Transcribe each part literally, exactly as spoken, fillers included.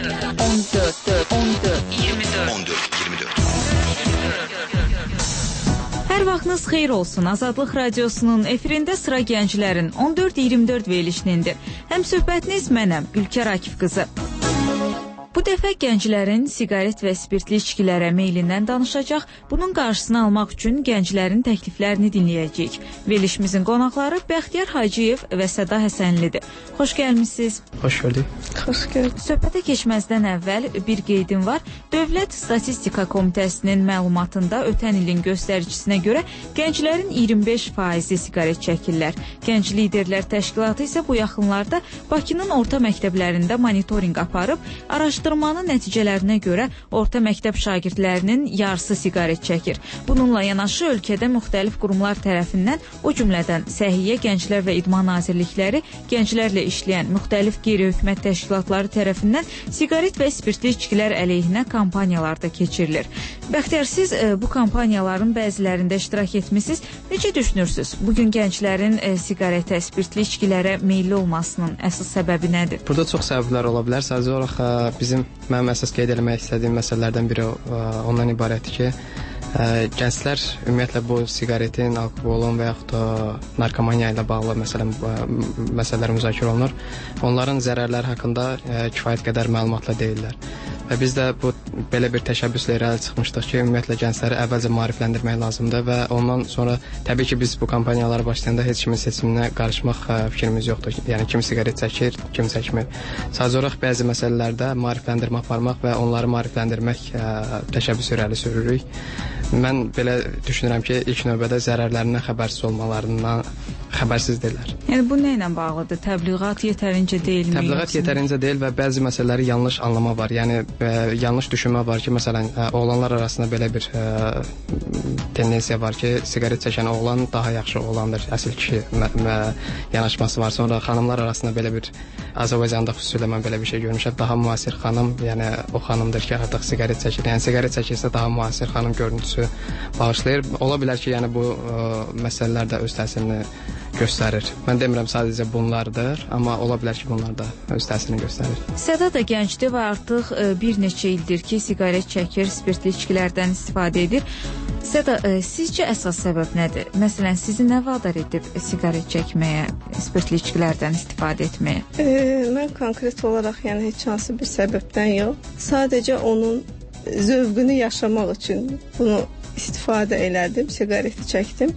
on dörd, on dörd, iyirmi dörd. on dörd, iyirmi dörd. Hər vaxtınız xeyir olsun. Azadlıq Radiosunun efirində sıra gənclərin on dörd iyirmi dörd verilişindir. Həm söhbətiniz mənəm, Ülkər Akif qızı. Bu dəfə gənclərin siqaret və spirtli içkilərə meylindən danışacaq. Bunun qarşısını almaq üçün gənclərin təkliflərini dinləyəcəyik. Verilişimizin qonaqları Bəxtiyar Hacıyev və Səda Həsənlidir. Xoş gəlmisiniz. Xoş gördük. Xoş gördük. Söhbətə keçməzdən əvvəl bir qeydim var. Dövlət Statistika Komitəsinin məlumatında ötən ilin göstəricinə görə gənclərin iyirmi beş faizi siqaret çəkirlər. Gənc Liderlər Təşkilatı isə bu yaxınlarda Bakının orta məktəblərində monitorinq aparıb, araşdırmanın nəticələrinə görə orta məktəb şagirdlərinin yarısı siqaret çəkir. Bununla yanaşı ölkədə müxtəlif qurumlar tərəfindən, o cümlədən Səhiyyə, Gənclər və İdman Nazirlikləri, gənclərlə işləyən müxtəlif qeyri-hökumət təşkilatları tərəfindən siqaret və spirtli içkilər əleyhinə kampaniyalar da keçirilir. Bəxtiyar, siz e, bu kampaniyaların bəzilərində iştirak etmisiniz. Necə düşünürsünüz? Bugün gənclərin e, siqaretə, spirtli içkilərə meyilli olmasının əsas səbəbi nədir? Burada çox səbəblər ola bilər. Sadəcə olaraq ə, bizim mənim əsas qeyd etmək istədiyim məsələlərdən biri ə, ondan ibarətdir ki, ə, gənclər ümumiyyətlə bu siqaretin, alkoholun və yaxud da narkomaniya ilə bağlı məsələn ə, məsələlər müzakirə olunur. Onların zərərləri haqqında ə, kifayət qədər məlumatla deyirlər. Və biz də bu belə bir təşəbbüslə irəli çıxmışdıq ki, ümumiyyətlə gəncləri əvvəlcə maarifləndirmək lazımdır və ondan sonra təbii ki, biz bu kampaniyalara başlayanda heç kimin seçiminə qarışmaq ə, fikrimiz yoxdur. Yəni kim siqaret çəkir, kim çəkmir. Sadəcə olaraq bəzi məsələlərdə maarifləndirmə aparmaq və onları maarifləndirmək ə, təşəbbüs irəli sürürük. Mən belə düşünürəm ki, ilk növbədə zərərlərindən xəbərsiz olmalarından xəbərsizdirlər. Yəni bu nə ilə bağlıdır? Təbliğat yetərincə deyilmi? Təbliğat yetərincə deyil və bəzi məsələləri yanlış anlama var. Yəni ə, yanlış düşünmə var ki, məsələn, ə, oğlanlar arasında belə bir ə, tendensiya var ki, siqaret çəkən oğlan daha yaxşı oğlandır. Əsl kişi mə, mə, yanaşması var. Sonra xanımlar arasında belə bir Azərbaycanda xüsusilə mən belə bir şey görmüşəm. Daha müasir xanım, yəni o xanımdır ki, artıq siqaret çəkir. Yəni siqaret çəkirsə daha müasir xanım görüntüsü bağışlayır. Ola bilər ki, yəni bu ə, məsələlər də öz təsirini göstərir. Mən demirəm sadəcə bunlardır, amma ola bilər ki, bunlar da öz təsirini göstərir. Səda da gəncdir və artıq ə, bir neçə ildir ki, siqaret çəkir, spirtli içkilərdən istifadə edir. Səda, ə, sizcə əsas səbəb nədir? Məsələn, sizi nə vadar edib siqaret çəkməyə, spirtli içkilərdən istifadə etməyə? E, mən konkret olaraq yəni heç hansı bir səbəbdən yox, sadəcə onun zövqünü yaşamaq üçün bunu istifadə elədim, siqareti çəkdim.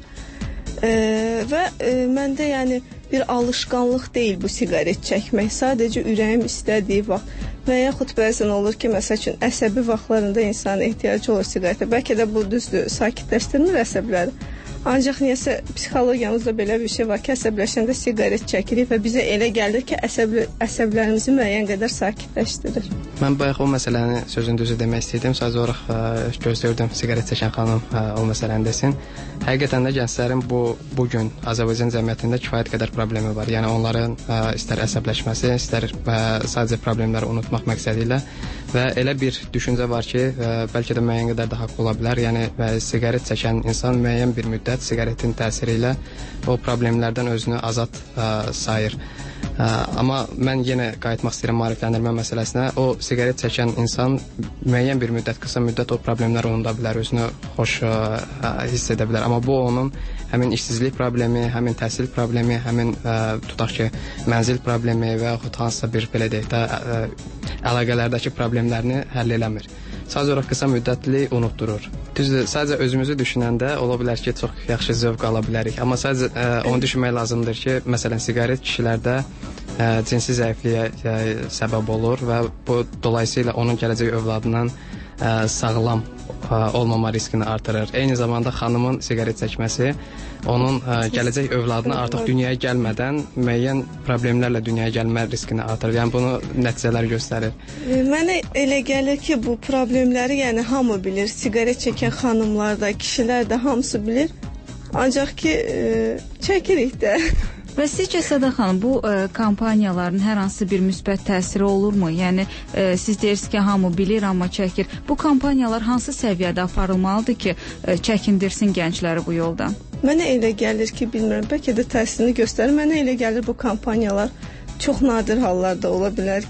E, və e, məndə yəni bir alışqanlıq deyil bu siqaret çəkmək. Sadəcə ürəyim istədiyi vaxt və yaxud bəzən olur ki, məsəl üçün əsəbi vaxtlarında insana ehtiyacı olur siqaretə. Bəlkə də bu düzdür, sakitləşdirmir əsəbləri. Ancaq niyəsə psixologiyamızda belə bir şey var ki, əsəbləşəndə siqaret çəkirik və bizə elə gəlir ki, əsəb əsəblərimizi müəyyən qədər sakitləşdirir. Mən bayaq o məsələni sözün düzü demək istəyirdim. Sadəcə olaraq ə, gözləyirdim siqaret çəkən xanım ə, o məsələni desin. Həqiqətən də gənclərin bu bugün Azərbaycan cəmiyyətində kifayət qədər problemi var. Yəni onların ə, istər əsəbləşməsi, istər ə, sadəcə problemləri unutmaq məqsədi ilə və elə bir düşüncə var ki, ə, bəlkə də müəyyən qədər də haqlı ola bilər. Yəni ə, siqaret çəkən insan müəyyən bir müddət siqaretin təsiri ilə o problemlərdən özünü azad ə, sayır. Ə, amma mən yenə qayıtmaq istəyirəm maarifləndirmə məsələsinə. O siqaret çəkən insan müəyyən bir müddət, qısa müddət o problemləri unuda bilər, özünü xoş ə, hiss edə bilər. Amma bu onun həmin işsizlik problemi, həmin təhsil problemi, həmin ə, tutaq ki, mənzil problemi və yaxud hansısa bir belə deyək də ə, əlaqələrdəki problemlərini həll eləmir. Sadəcə olaraq qısa müddətli unutdurur. Düzdür, sadəcə özümüzü düşünəndə ola bilər ki, çox yaxşı zövq ala bilərik. Amma sadəcə ə, onu düşünmək lazımdır ki, məsələn, siqaret kişilərdə ə, cinsi zəifliyə ə, səbəb olur və bu dolayısıyla onun gələcək övladının ə, sağlam ə, olmama riskini artırır. Eyni zamanda xanımın siqaret çəkməsi onun ə, gələcək övladına artıq dünyaya gəlmədən müəyyən problemlərlə dünyaya gəlmə riskini artırır. Yəni bunu nəticələr göstərir. Mənə elə gəlir ki, bu problemləri yəni hamı bilir. Siqaret çəkən xanımlar da, kişilər də hamısı bilir. Ancaq ki, ə, çəkirik də. Və sizcə Səda xanım, bu ə, kampaniyaların hər hansı bir müsbət təsiri olurmu? Yəni ə, siz deyirsiniz ki, hamı bilir, amma çəkir. Bu kampaniyalar hansı səviyyədə aparılmalıdır ki, ə, çəkindirsin gəncləri bu yoldan? Mənə elə gəlir ki, bilmirəm, bəlkə də təsirini göstərir. Mənə elə gəlir bu kampaniyalar çox nadir hallarda ola bilər ki,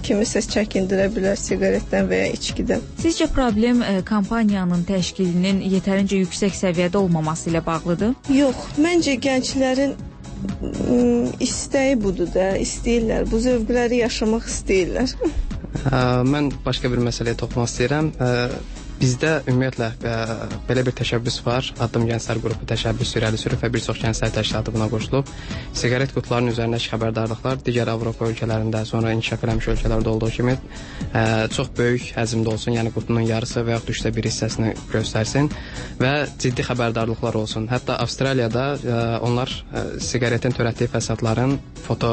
kimisə çəkindirə bilər siqaretdən və ya içkidən. Sizcə problem e, kampaniyanın təşkilinin yetərincə yüksək səviyyədə olmaması ilə bağlıdır? Yox, məncə gənclərin istəyi budur da, istəyirlər, bu zövqləri yaşamaq istəyirlər. Mən başqa bir məsələyə toxunmaq istəyirəm. Bizdə ümumiyyətlə belə bir təşəbbüs var. Addım Gənclər qrupu təşəbbüs irəli sürüb və bir çox gənclər təşkilatı buna qoşulub. Siqaret qutularının üzərindəki xəbərdarlıqlar digər Avropa ölkələrində, sonra inkişaf eləmiş ölkələrdə olduğu kimi çox böyük həcmdə olsun, yəni qutunun yarısı və yaxud üçdə bir hissəsini göstərsin və ciddi xəbərdarlıqlar olsun. Hətta Avstraliyada onlar siqaretin törətdiyi fəsadların foto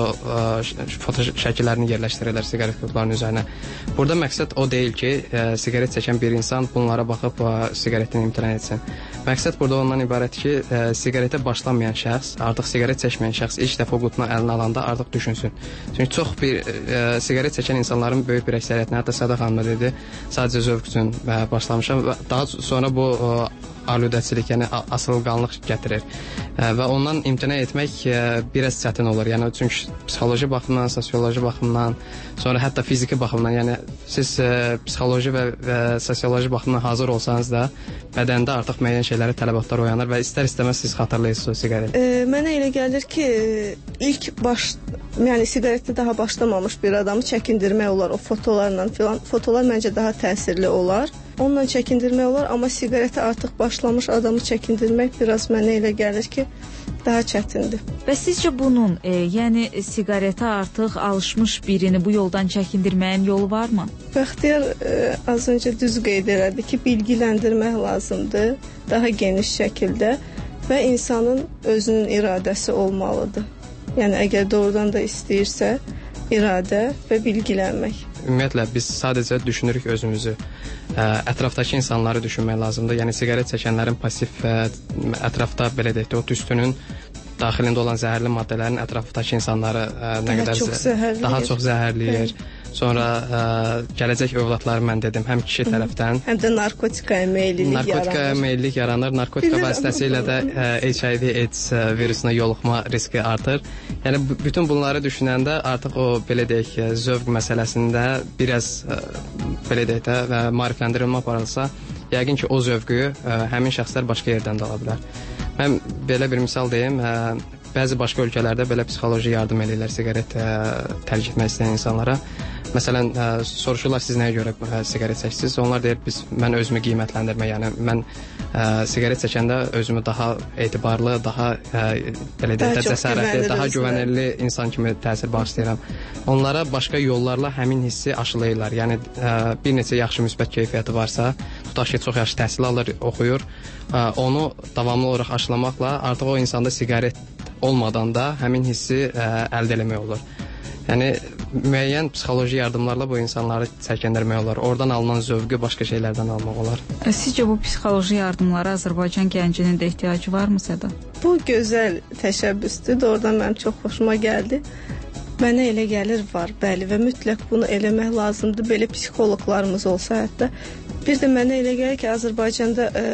foto şəkillərini yerləşdirirlər siqaret qutularının üzərinə. Burada məqsəd o deyil ki, siqaret çəkən bir insan bunlara baxıb siqaretini imtina etsin. Məqsəd burada ondan ibarət ki, siqaretə başlamayan şəxs, artıq siqaret çəkməyən şəxs ilk dəfə o qutunu əlinə alanda artıq düşünsün. Çünki çox bir e, siqaret çəkən insanların böyük bir əksəriyyətinə, hətta Səda xanım da dedi, sadəcə zövq üçün başlamışam və daha sonra bu e, aludəçilik, yəni asılqanlıq gətirir. E, və ondan imtina etmək e, biraz çətin olur. Yəni çünki psixoloji baxımdan, sosioloji baxımdan, sonra hətta fiziki baxımdan, yəni siz e, psixoloji və, və sosioloji baxımdan hazır olsanız da bədəndə artıq müəyyən şeylərə tələbatlar oyanır və istər-istəməz siz xatırlayırsınız o siqaret. E, mənə elə gəlir ki, ilk baş, yəni siqaretdə daha başlamamış bir adamı çəkindirmək olar o fotolarla filan. Fotolar məncə daha təsirli olar. Onunla çəkindirmək olar, amma siqaretə artıq başlamış adamı çəkindirmək biraz mənə elə gəlir ki, daha çətindir. Və sizcə bunun, e, yəni siqaretə artıq alışmış birini bu yoldan çəkindirməyin yolu varmı? Bəxtiyar e, az öncə düz qeyd elədi ki, bilgiləndirmək lazımdır daha geniş şəkildə və insanın özünün iradəsi olmalıdır. Yəni əgər doğrudan da istəyirsə, iradə və bilgilənmək. Ümumiyyətlə biz sadəcə düşünürük özümüzü. Ə, ətrafdakı insanları düşünmək lazımdır. Yəni siqaret çəkənlərin pasiv ə, ətrafda belə deyək də o tüstünün daxilində olan zəhərli maddələrin ətrafdakı insanları ə, nə daha qədər çox zəhərləyir. daha çox zəhərləyir. Hə. Sonra ə, gələcək övladları mən dedim, həm kişi tərəfdən, həm də narkotikaya meyillik yaranır. Narkotikaya meyillik yaranır. Narkotika vasitəsilə də ə, H I V AIDS virusuna yoluxma riski artır. Yəni bütün bunları düşünəndə artıq o belə deyək zövq məsələsində biraz ə, belə deyək də və maarifləndirilmə aparılsa, yəqin ki o zövqü ə, həmin şəxslər başqa yerdən də ala bilər. Mən belə bir misal deyim, ə, bəzi başqa ölkələrdə belə psixoloji yardım edirlər siqaret ə, tərk etmək istəyən insanlara. Məsələn, ə, soruşurlar siz nəyə görə ə, siqaret çəksiniz? Onlar deyir, biz mən özümü qiymətləndirmə, yəni mən ə, siqaret çəkəndə özümü daha etibarlı, daha ə, belə deyək də cəsarətli, daha güvənirli insan kimi təsir bağışlayıram. Onlara başqa yollarla həmin hissi aşılayırlar. Yəni ə, bir neçə yaxşı müsbət keyfiyyəti varsa, tutaq ki, çox yaxşı təhsil alır, oxuyur, ə, onu davamlı olaraq aşılamaqla artıq o insanda siqaret olmadan da həmin hissi ə, əldə etmək olur. Yəni müəyyən psixoloji yardımlarla bu insanları çəkindirmək olar. Oradan alınan zövqü başqa şeylərdən almaq olar. Sizcə bu psixoloji yardımlara Azərbaycan gəncinin də ehtiyacı varmı Səda? Bu gözəl təşəbbüsdür. Doğrudan mənim çox xoşuma gəldi. Mənə elə gəlir var, bəli və mütləq bunu eləmək lazımdır. Belə psixoloqlarımız olsa hətta. Bir də mənə elə gəlir ki, Azərbaycanda e,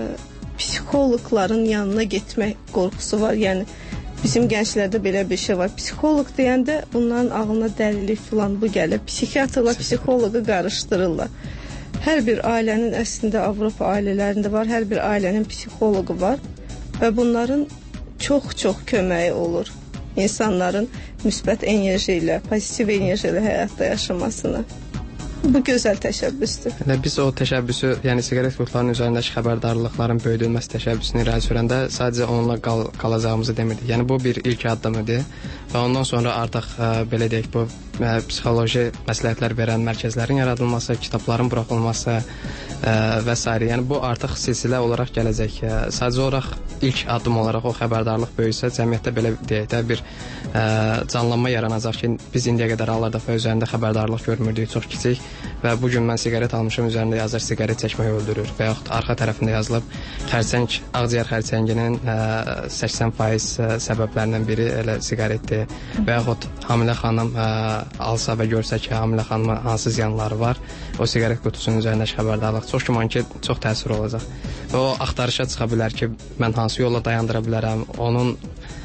psixoloqların yanına getmək qorxusu var. Yəni bizim gənclərdə belə bir şey var. Psixoloq deyəndə bunların ağlına dəlilik filan bu gəlir. Psixiatrla psixoloqu qarışdırırlar. Hər bir ailənin əslində Avropa ailələrində var, hər bir ailənin psixoloqu var və bunların çox-çox köməyi olur insanların müsbət enerji ilə, pozitiv enerji ilə həyatda yaşamasına. Bu gözəl təşəbbüsdür. Yəni biz o təşəbbüsü, yəni siqaret qutularının üzərindəki xəbərdarlıqların böyüdülməsi təşəbbüsünü irəli sürəndə sadəcə onunla qal qalacağımızı demirdik. Yəni bu bir ilk addım idi və ondan sonra artıq ə, belə deyək bu ə, psixoloji məsləhətlər verən mərkəzlərin yaradılması, kitabların buraxılması ə, və s. Yəni bu artıq silsilə olaraq gələcək. Ə, sadəcə olaraq ilk addım olaraq o xəbərdarlıq böyüsə, cəmiyyətdə belə deyək də bir ə, canlanma yaranacaq ki, biz indiyə qədər hallarda üzərində xəbərdarlıq görmürdük, çox kiçik. Və bu gün mən siqaret almışam, üzərində yazır siqaret çəkmək öldürür və yaxud arxa tərəfində yazılıb xərçəng, ağciyər xərçənginin ə, səksən faiz ə, səbəblərindən biri elə siqaretdir və yaxud hamilə xanım ə, alsa və görsə ki, hamilə xanıma hansı ziyanları var, o siqaret qutusunun üzərindəki xəbərdarlıq çox güman ki, çox təsir olacaq. Və o axtarışa çıxa bilər ki, mən hansı yolla dayandıra bilərəm, onun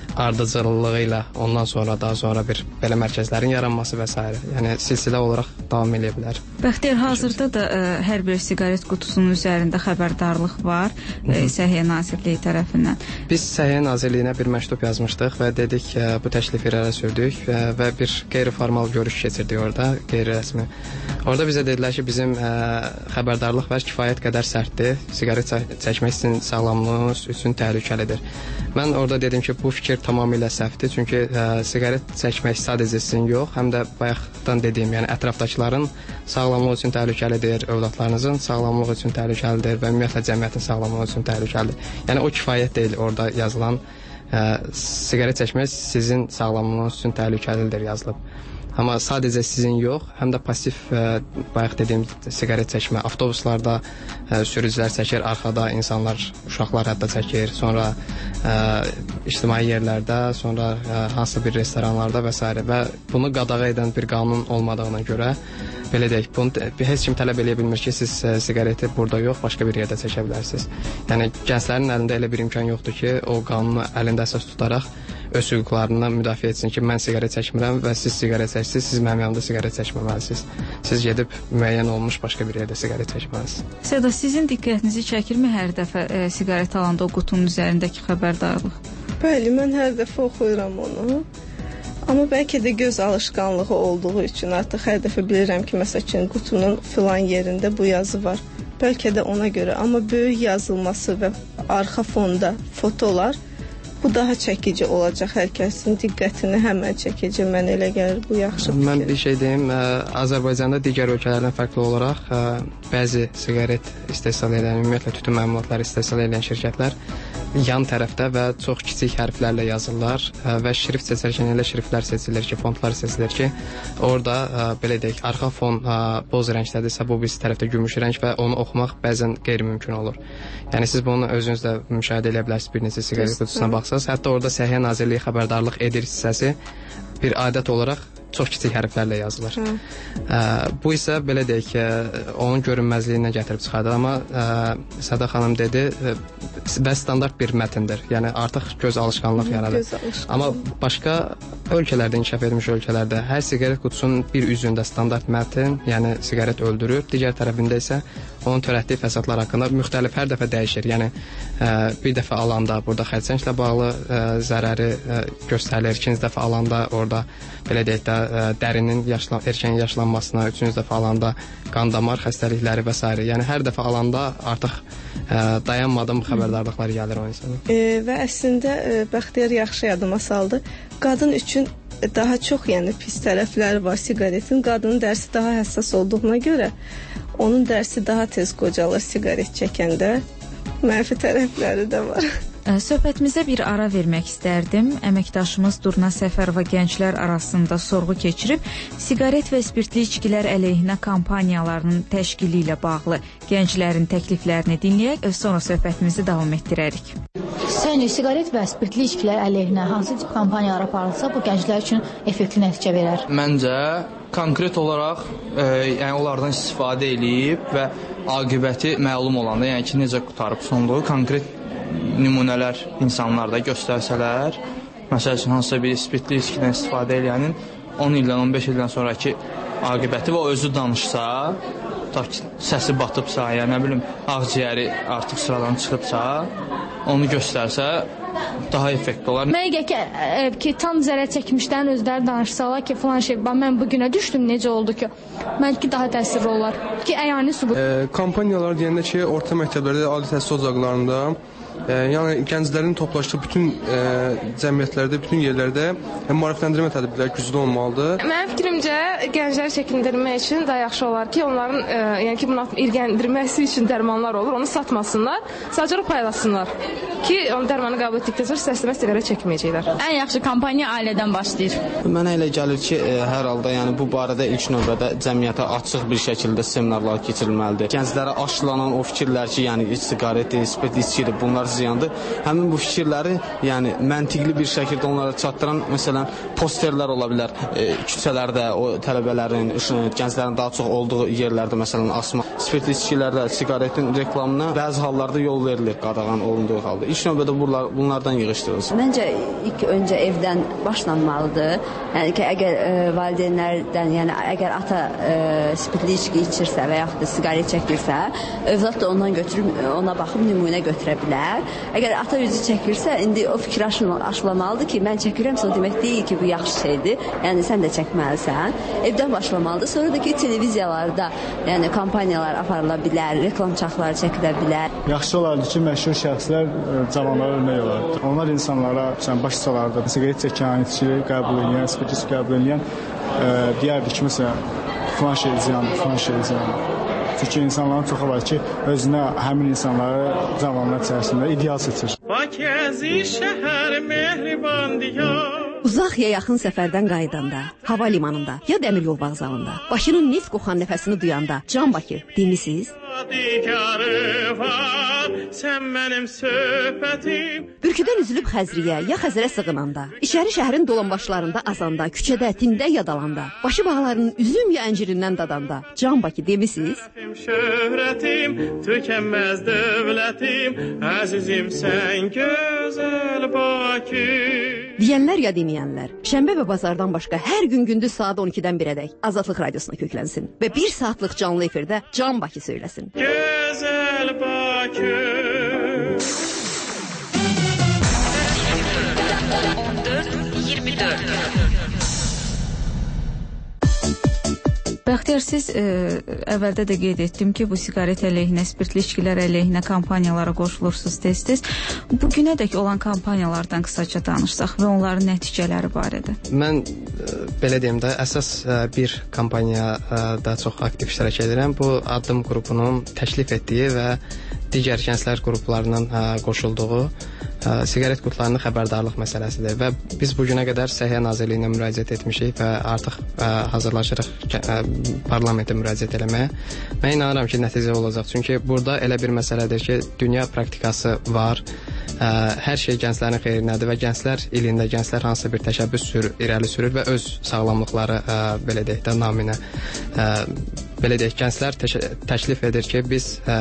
ardıcıllığı ilə ondan sonra daha sonra bir belə mərkəzlərin yaranması və s. Yəni silsilə olaraq davam edə bilər. Bəxtiyar, hazırda da ə, hər bir siqaret qutusunun üzərində xəbərdarlıq var ə, Səhiyyə Nazirliyi tərəfindən. Biz Səhiyyə Nazirliyinə bir məktub yazmışdıq və dedik ə, bu təklifi irəli sürdük və, və bir qeyri-formal görüş keçirdik orada, qeyri-rəsmi. Orada bizə dedilər ki, bizim ə, xəbərdarlıq və kifayət qədər sərtdir, siqaret çəkmək sizin sağlamlığınız üçün təhlükəlidir. Mən orada dedim ki, bu fikir tamamilə səhvdir, çünki ə, siqaret çəkmək sadəcə sizin yox, həm də bayaqdan dediyim, yəni ətrafdakıların sağlamlığı üçün təhlükəlidir, övladlarınızın sağlamlığı üçün təhlükəlidir və ümumiyyətlə cəmiyyətin sağlamlığı üçün təhlükəlidir. Yəni o kifayət deyil orada yazılan ə, siqaret çəkmək sizin sağlamlığınız üçün təhlükəlidir yazılıb. Amma sadəcə sizin yox, həm də pasiv ə, bayaq dediyim siqaret çəkmə, avtobuslarda ə, sürücülər çəkir, arxada insanlar, uşaqlar hətta çəkir, sonra ə, ictimai yerlərdə, sonra ə, hansısa bir restoranlarda və s. və bunu qadağa edən bir qanun olmadığına görə belə deyək, bunu heç kim tələb eləyə bilmir ki, siz ə, siqareti burada yox, başqa bir yerdə çəkə bilərsiniz. Yəni gənclərin əlində elə bir imkan yoxdur ki, o qanunu əlində əsas tutaraq öz hüquqlarını müdafiə etsin ki, mən siqaret çəkmirəm və siz siqaret çəksiniz, siz mənim yanımda siqaret çəkməməlisiniz. Siz gedib müəyyən olmuş başqa bir yerdə siqaret çəkməlisiniz. Seda, sizin diqqətinizi çəkirmi hər dəfə e, siqaret alanda o qutunun üzərindəki xəbərdarlıq? Bəli, mən hər dəfə oxuyuram onu. Amma bəlkə də göz alışqanlığı olduğu üçün artıq hər dəfə bilirəm ki, məsələn, qutunun filan yerində bu yazı var. Bəlkə də ona görə, amma böyük yazılması və arxa fonda fotolar bu daha çəkici olacaq, hər kəsin diqqətini həmən çəkici, mən elə gəlir, bu yaxşı fikir. Mən bir şey deyim, ə, Azərbaycanda digər ölkələrdən fərqli olaraq ə, bəzi siqaret istehsal edən, ümumiyyətlə tütün məmulatları istehsal edən şirkətlər yan tərəfdə və çox kiçik hərflərlə yazırlar ə, və şrift seçərkən elə şriftlər seçilir ki, fontlar seçilir ki, orada ə, belə deyək, arxa fon ə, boz rəngdədirsə, bu birisi tərəfdə gümüş rəng və onu oxumaq bəzən qeyri-mümkün olur. Yəni siz bunu özünüz də müşahidə edə bilərsiniz bir neçə siqaret qutusuna baxsaq. Hətta orada Səhiyyə Nazirliyi xəbərdarlıq edir hissəsi bir adət olaraq çox kiçik hərflərlə yazılır. Ə, bu isə belə deyək ki, onun görünməzliyinə gətirib çıxardır. Amma ə, Səda xanım dedi ə, və standart bir mətndir. Yəni artıq göz alışqanlıq yaradır. Göz alışqanlıq. Amma başqa ölkələrdə, inkişaf etmiş ölkələrdə hər siqaret qutusunun bir üzündə standart mətn, yəni siqaret öldürür, digər tərəfində isə onun törətdiyi fəsadlar haqqında müxtəlif hər dəfə dəyişir. Yəni ə, bir dəfə alanda burada xərçənglə bağlı ə, zərəri ə, göstərilir. İkinci dəfə alanda orada belə deyək də ə, dərinin yaşlan erkən yaşlanmasına, üçüncü dəfə alanda qan damar xəstəlikləri və s. Yəni hər dəfə alanda artıq ə, dayanmadan bu xəbərdarlıqlar gəlir o insana. E, və əslində e, Bəxtiyar yaxşı yadıma saldı. Qadın üçün daha çox, yəni pis tərəfləri var siqaretin. Qadının dərsi daha həssas olduğuna görə onun dərsi daha tez qocalır siqaret çəkəndə. Mənfi tərəfləri də var. Söhbətimizə bir ara vermək istərdim. Əməkdaşımız Durna Səfərova gənclər arasında sorğu keçirib, siqaret və spirtli içkilər əleyhinə kampaniyalarının təşkili ilə bağlı gənclərin təkliflərini dinləyək, sonra söhbətimizi davam etdirərik. Səncə siqaret və spirtli içkilər əleyhinə hansı tip kampaniyalar aparılsa bu gənclər üçün effektiv nəticə verər? Məncə konkret olaraq e, yəni onlardan istifadə edib və aqibəti məlum olanda, yəni ki, necə qutarıb sonluğu konkret nümunələr insanlarda göstərsələr, məsəl üçün hansısa bir spirtli içkidən istifadə edənin on ildən, on beş ildən sonraki aqibəti və o özü danışsa, tutaq ki, səsi batıbsa, yəni nə bilim, ağciyəri artıq sıradan çıxıbsa, onu göstərsə daha effektli olar. Mənə gəl ki, ə, ki, tam zərər çəkmişdən özləri danışsalar ki, falan şey, mən bu günə düşdüm, necə oldu ki, mənki daha təsirli olar ki, əyani sübut. E, kampaniyalar deyəndə ki, orta məktəblərdə, ali təhsil ocaqlarında, e, yəni gənclərin toplaşdığı bütün e, cəmiyyətlərdə, bütün yerlərdə e, maarifləndirmə tədbirləri güclü olmalıdır. Mənim fikrimcə, gəncləri çəkindirmək üçün daha yaxşı olar ki, onların e, yəni ki, bunu ilgəndirməsi üçün dərmanlar olur, onu satmasınlar, sadəcə paylaşsınlar ki, onu dərmanı qəbul etdikdən sonra səsləmə siqaret çəkməyəcəklər. Ən yaxşı kampaniya ailədən başlayır. Mənə elə gəlir ki, e, hər halda yəni bu barədə ilk növbədə cəmiyyətə açıq bir şəkildə seminarlar keçirilməlidir. Gənclərə aşılanan o fikirlər ki, yəni siqaretdir, spirtli içkidir, bunlar ziyandır. Həmin bu fikirləri, yəni məntiqli bir şəkildə onlara çatdıran, məsələn, posterlər ola bilər. E, küçələrdə o tələbələrin, gənclərin daha çox olduğu yerlərdə məsələn asma. spirtli içkilərdə, siqaretin reklamına bəzi hallarda yol verilir qadağan olunduğu halda. İlk növbədə bunlar, bunlardan yığışdırılsın. Məncə ilk öncə evdən başlanmalıdır. Yəni ki, əgər e, valideynlərdən, yəni əgər ata e, spirtli içki içirsə və yaxud da siqaret çəkirsə, övlad da ondan götürüb ona baxıb nümunə götürə bilər. Əgər ata özü çəkirsə, indi o fikir aşılamalıdır ki, mən çəkirəmsə o demək deyil ki, bu yaxşı şeydir. Yəni sən də çəkməlisən. Evdən başlamalıdır. Sonra da ki, televiziyalarda, yəni kampaniyalar aparıla bilər, reklam çarxları çəkilə bilər. Yaxşı olardı ki, məşhur şəxslər cavanlara örnek olardı. Onlar insanlara sən baş salardı. Siqaret çəkən, içki qəbul edən, spirtli içki qəbul edən deyərdi ki, məsələn, filan şey ziyandır, filan şey ziyandır. Çünki insanların çoxu var ki, özünə həmin insanları cavanlar içərisində ideal seçir. Bakəzi şəhər mehriban diyar. Uzaq ya yaxın səfərdən qayıdanda, hava limanında ya dəmir yol vağzalında, Bakının neft qoxan nəfəsini duyanda, Can Bakı demisiniz? Sən mənim söhbətim. Bürküdən üzülüb Xəzriyə ya Xəzərə sığınanda, içəri şəhərin dolanbaşlarında azanda, küçədə, tində ya dalanda, başı bağlarının üzüm ya əncirindən dadanda, Can Bakı demisiniz? Şöhrətim, tükənməz dövlətim, əzizim sən gözəl Bakı. Deyənlər ya deməyənlər, şənbə və bazardan başqa hər gün gündüz saat on ikidən birədək Azadlıq Radiosuna köklənsin və bir saatlıq canlı efirdə Can Bakı söyləsin. Gözəl Bakı. on dörd iyirmi dörd. Bəxtiyar, siz e, əvvəldə də qeyd etdim ki, bu siqaret əleyhinə, spirtli içkilər əleyhinə kampaniyalara qoşulursunuz tez-tez. Bugünədək olan kampaniyalardan qısaca danışsaq və onların nəticələri barədə. Mən e, belə deyim də, əsas e, bir kampaniyada çox aktiv iştirak edirəm. Bu addım qrupunun təklif etdiyi və digər gənclər qruplarının ə, qoşulduğu ə, siqaret qutularının xəbərdarlıq məsələsidir və biz bu günə qədər Səhiyyə Nazirliyinə müraciət etmişik və artıq ə, hazırlaşırıq ə, parlamentə müraciət eləməyə. Mən inanıram ki, nəticə olacaq. Çünki burada elə bir məsələdir ki, dünya praktikası var. Ə, hər şey gənclərin xeyrinədir və gənclər ilində gənclər hansısa bir təşəbbüs sür, irəli sürür və öz sağlamlıqları ə, belə deyək də naminə ə, belə deyək, gənclər təklif edir ki, biz ə,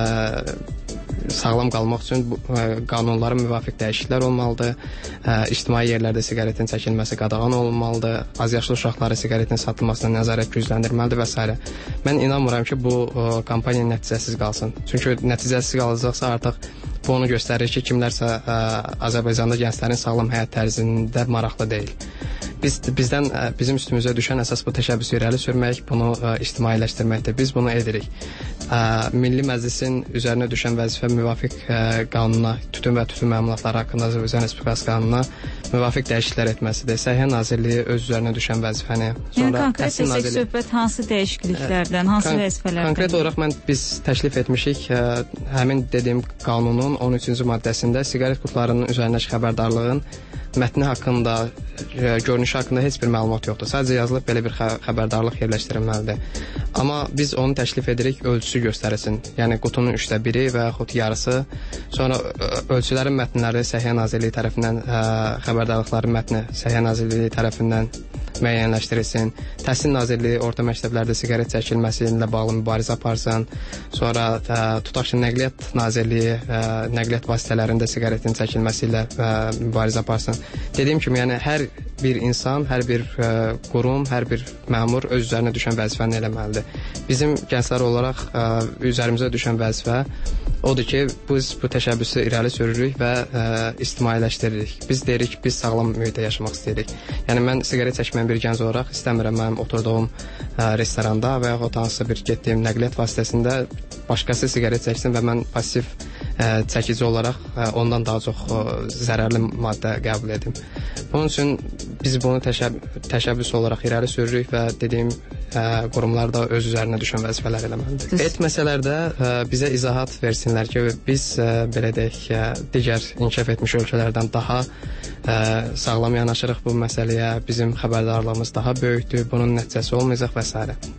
sağlam qalmaq üçün bu, ə, qanunlara müvafiq dəyişikliklər olmalıdır. Ə, ictimai yerlərdə siqaretin çəkilməsi qadağan olunmalıdır. Azyaşlı uşaqlara siqaretin satılmasına nəzarət gücləndirilməlidir və s. Mən inanmıram ki, bu ə, kampaniya nəticəsiz qalsın. Çünki nəticəsiz qalacaqsa artıq bu onu göstərir ki, kimlərsə ə, Azərbaycanda gənclərin sağlam həyat tərzində maraqlı deyil. Biz bizdən ə, bizim üstümüzə düşən əsas bu təşəbbüsü irəli sürmək, bunu ə, ictimailəşdirməkdir. Biz bunu edirik. Ə, Milli Məclisin üzərinə düşən vəzifə müvafiq ə, qanuna, tütün və tütün məmulatları haqqında Azərbaycan Respublikası qanununa müvafiq dəyişikliklər etməsidir. Səhiyyə Nazirliyi öz üzərinə düşən vəzifəni, yəni konkret desək nazirliyi... söhbət hansı dəyişikliklərdən, hansı kon vəzifələrdən? Konkret olaraq mən biz təklif etmişik ə, həmin dediyim qanunun on üçüncü maddəsində siqaret qutularının üzərindəki xəbərdarlığın mətni haqqında, ə, görünüşü haqqında heç bir məlumat yoxdur. Sadəcə yazılıb belə bir xə xəbərdarlıq yerləşdirilməlidir. Amma biz onu təklif edirik, ölçüsü göstərilsin. Yəni qutunun üçdə biri və yaxud yarısı. Sonra ölçülərin mətnləri Səhiyyə Nazirliyi tərəfindən ə, xəbərdarlıqların mətni Səhiyyə Nazirliyi tərəfindən müəyyənləşdirilsin. Təhsil Nazirliyi orta məktəblərdə siqaret çəkilməsi ilə bağlı mübarizə aparsın. Sonra ə, tutaq ki, Nəqliyyat Nazirliyi ə, nəqliyyat vasitələrində siqaretin çəkilməsi ilə ə, mübarizə aparsın. Dediyim kimi, yəni hər bir insan, hər bir ə, qurum, hər bir məmur öz üzərinə düşən vəzifəni eləməlidir. Bizim gənclər olaraq ə, üzərimizə düşən vəzifə odur ki, biz bu təşəbbüsü irəli sürürük və ə, ictimailəşdiririk. Biz deyirik ki, biz sağlam mühitdə yaşamaq istəyirik. Yəni mən siqaret çəkməyən bir gənc olaraq istəmirəm mənim oturduğum ə, restoranda və yaxud hansısa bir getdiyim nəqliyyat vasitəsində başqası siqaret çəksin və mən pasiv ə, çəkici olaraq ə, ondan daha çox ə, zərərli maddə qəbul edim. Bunun üçün biz bunu təşəb təşəbbüs olaraq irəli sürürük və dediyim ə, qurumlar da öz üzərinə düşən vəzifələr eləməlidir. Etməsələr də ə, bizə izahat versinlər ki, biz ə, belə deyək, ə, digər inkişaf etmiş ölkələrdən daha ə, sağlam yanaşırıq bu məsələyə, bizim xəbərdarlığımız daha böyükdür, bunun nəticəsi olmayacaq və s.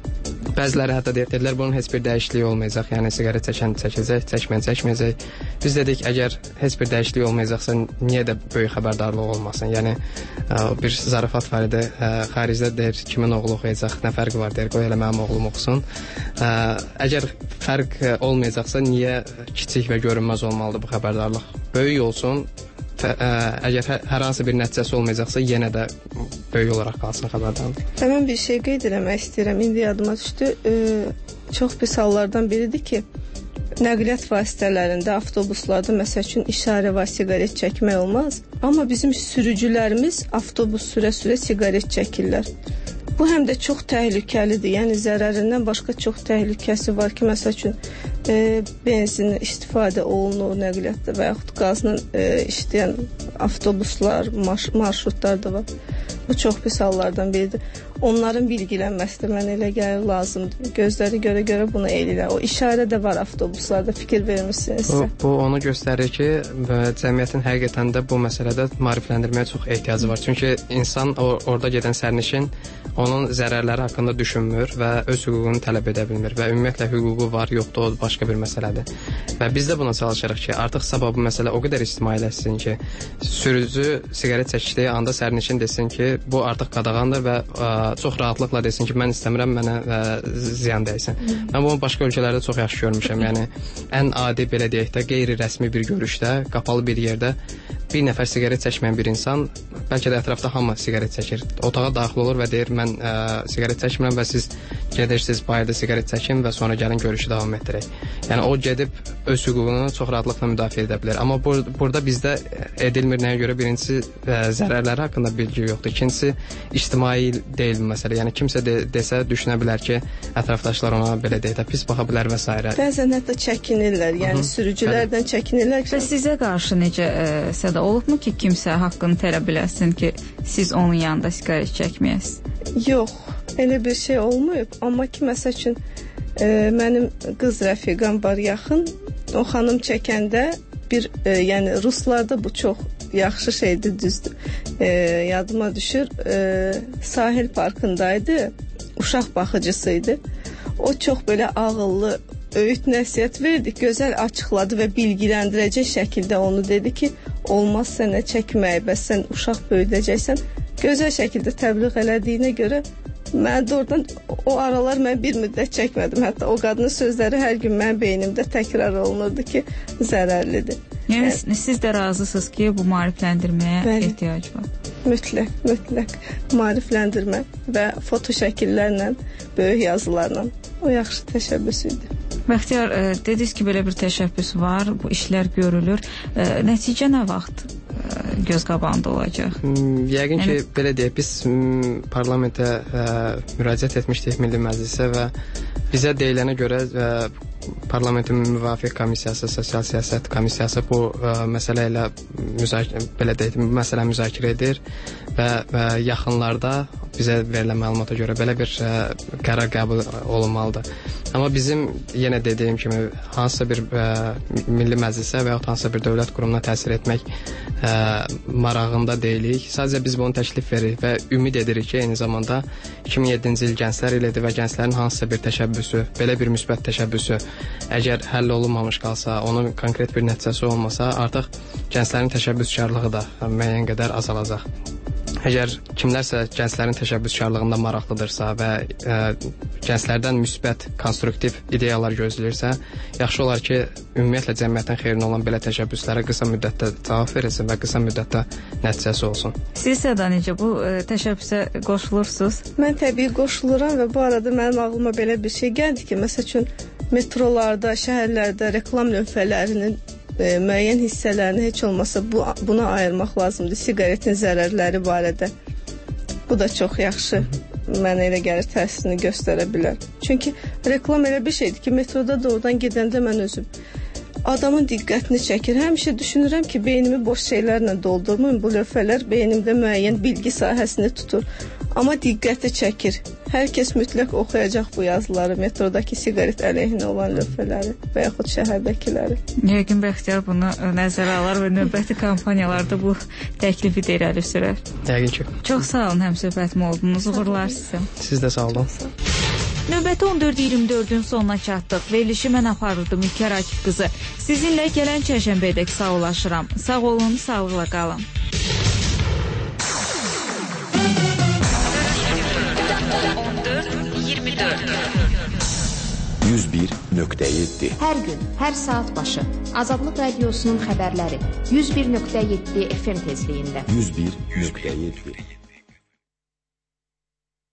Bəziləri hətta dedilər bunun heç bir dəyişikliyi olmayacaq. Yəni siqaret çəkən çəkəcək, çəkməyən çəkməyəcək. Biz dedik əgər heç bir dəyişiklik olmayacaqsa niyə də böyük xəbərdarlıq olmasın? Yəni bir zarafat var idi. Xaricdə deyir kimin oğlu oxuyacaq, nə fərqi var deyir. Qoy elə mənim oğlum oxusun. Əgər fərq olmayacaqsa niyə kiçik və görünməz olmalıdır bu xəbərdarlıq? Böyük olsun. Əgər hər hansı bir nəticəsi olmayacaqsa yenə də böyük olaraq qalsın xəbərdarlıq. Mən bir şey qeyd eləmək istəyirəm. İndi yadıma düşdü. E, çox pis hallardan biridir ki, nəqliyyat vasitələrində, avtobuslarda məsəl üçün işarə var, siqaret çəkmək olmaz. Amma bizim sürücülərimiz avtobus sürə-sürə siqaret çəkirlər. Bu həm də çox təhlükəlidir. Yəni zərərindən başqa çox təhlükəsi var ki, məsəl üçün e, benzin istifadə olunur nəqliyyatda və yaxud qazla e, işləyən avtobuslar, marş marşrutlar da var. Bu çox pis hallardan biridir. Onların bilgilənməsi də mənə elə gəlir lazımdır. Gözləri görə-görə bunu eləyirlər. O işarə də var avtobuslarda, fikir vermirsinizsə. Bu, bu onu göstərir ki, cəmiyyətin həqiqətən də bu məsələdə maarifləndirməyə çox ehtiyacı var. Çünki insan o, orada gedən sərnişin onun zərərləri haqqında düşünmür və öz hüququnu tələb edə bilmir və ümumiyyətlə hüququ var, yoxdur, o başqa bir məsələdir. Və biz də buna çalışırıq ki, artıq sabah bu məsələ o qədər ictimailəşsin ki, sürücü siqaret çəkdiyi anda sərnişin desin ki, bu artıq qadağandır və ə, çox rahatlıqla desin ki, mən istəmirəm, mənə ə, ziyan dəysin. Hmm. Mən bunu başqa ölkələrdə çox yaxşı görmüşəm. Yəni ən adi belə deyək də qeyri-rəsmi bir görüşdə, qapalı bir yerdə bir nəfər siqaret çəkməyən bir insan, bəlkə də ətrafda hamı siqaret çəkir. Otağa daxil olur və deyir, mən ə, siqaret çəkmirəm və siz gedirsiniz bayırda siqaret çəkin və sonra gəlin görüşü davam etdirək. Yəni o gedib öz hüququnu çox rahatlıqla müdafiə edə bilər. Amma bur burada bizdə edilmir nəyə görə? Birincisi ə, zərərləri haqqında bilgi yoxdur. İkincisi ictimai deyil bu məsələ. Yəni kimsə de desə düşünə bilər ki, ətrafdaşlar ona belə deyək də pis baxa bilər və s. Bəzən hətta çəkinirlər. Yəni Hı -hı. sürücülərdən Bəli. çəkinirlər ki, və sizə qarşı necə ə, Səda olubmu ki, kimsə haqqını tələb eləsin ki, siz onun yanında siqaret çəkməyəsiniz? Yox, elə bir şey olmayıb. Amma ki, məsəl üçün e, mənim qız rəfiqam var yaxın. O xanım çəkəndə bir, e, yəni ruslarda bu çox yaxşı şeydir, düzdür. E, yadıma düşür, e, sahil parkındaydı, uşaq baxıcısıydı. O çox belə ağıllı, öyüd nəsihət verdi, gözəl açıqladı və bilgiləndirəcək şəkildə onu dedi ki, olmaz sənə çəkməyi, bəs sən uşaq böyüdəcəksən. Gözəl şəkildə təbliğ elədiyinə görə mən də oradan o aralar mən bir müddət çəkmədim. Hətta o qadının sözləri hər gün mənim beynimdə təkrar olunurdu ki, zərərlidir. Yəni, yəni siz də razısınız ki, bu maarifləndirməyə Bəli. ehtiyac var. Mütləq, mütləq maarifləndirmə və foto şəkillərlə, böyük yazılarla o yaxşı təşəbbüs idi. Bəxtiyar, e, dediniz ki, belə bir təşəbbüs var, bu işlər görülür. E, nəticə nə vaxt e, göz qabağında olacaq? Hmm, yəqin yəni... ki, belə deyək, biz m, parlamentə ə, müraciət etmişdik Milli Məclisə və bizə deyilənə görə ə, parlamentin müvafiq komissiyası, sosial siyasət komissiyası bu ə, məsələ ilə müzakirə, belə deyək, məsələ müzakirə edir və, və yaxınlarda bizə verilən məlumata görə belə bir ə, qərar qəbul olunmalıdır. Amma bizim yenə dediyim kimi hansısa bir ə, Milli Məclisə və ya hansısa bir dövlət qurumuna təsir etmək ə, marağında deyilik. Sadəcə biz bunu təklif veririk və ümid edirik ki, eyni zamanda iki min yeddinci il Gənclər ilidir və gənclərin hansısa bir təşəbbüsü, belə bir müsbət təşəbbüsü əgər həll olunmamış qalsa, onun konkret bir nəticəsi olmasa, artıq gənclərin təşəbbüskarlığı da müəyyən qədər azalacaq. Əgər kimlərsə gənclərin təşəbbüskarlığında maraqlıdırsa və ə, gənclərdən müsbət, konstruktiv ideyalar gözləyirsə, yaxşı olar ki, ümumiyyətlə cəmiyyətin xeyrinə olan belə təşəbbüslərə qısa müddətdə cavab verilsin və qısa müddətdə nəticəsi olsun. Siz Səda necə bu ə, təşəbbüsə qoşulursunuz? Mən təbii qoşuluram və bu arada mənim ağlıma belə bir şey gəldi ki, məsəl üçün metrolarda, şəhərlərdə reklam lövhələrinin E, müəyyən hissələrini heç olmasa bu, buna ayırmaq lazımdır siqaretin zərərləri barədə. Bu da çox yaxşı mənə elə gəlir təsirini göstərə bilər. Çünki reklam elə bir şeydir ki, metroda doğrudan gedəndə mən özüm adamın diqqətini çəkir. Həmişə düşünürəm ki, beynimi boş şeylərlə doldurmayım. Bu lövhələr beynimdə müəyyən bilgi sahəsini tutur. Amma diqqəti çəkir. Hər kəs mütləq oxuyacaq bu yazıları, metrodakı siqaret əleyhinə olan lövhələri və yaxud şəhərdəkiləri. Yəqin Bəxtiyar bunu nəzərə alar və növbəti kampaniyalarda bu təklifi də irəli sürər. Yəqin ki. Çox sağ olun, həmsöhbətim oldunuz. Uğurlar sizə. Siz də sağ olun. Növbəti on dörd iyirmi dördün sonuna çatdıq. Verilişi mən aparırdım İlker Akif qızı. Sizinlə gələn çərşənbəyədək sağollaşıram. Sağ olun, sağlıqla qalın. on dörd iyirmi dörd yüz bir nöqtə yeddi Hər gün, hər saat başı Azadlıq Radiosunun xəbərləri yüz bir nöqtə yeddi F M tezliyində. yüz bir nöqtə yeddi